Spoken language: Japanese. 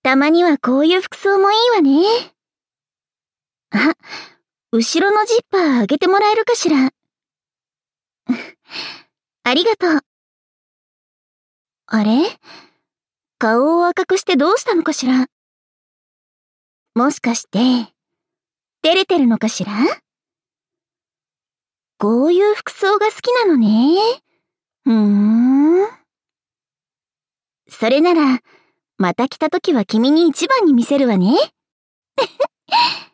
たまにはこういう服装もいいわね。あ、後ろのジッパー開けてもらえるかしら。ありがとう。あれ？顔を赤くしてどうしたのかしら。もしかして、照れてるのかしら？こういう服装が好きなのね。それなら、また着たときは君に一番に見せるわね。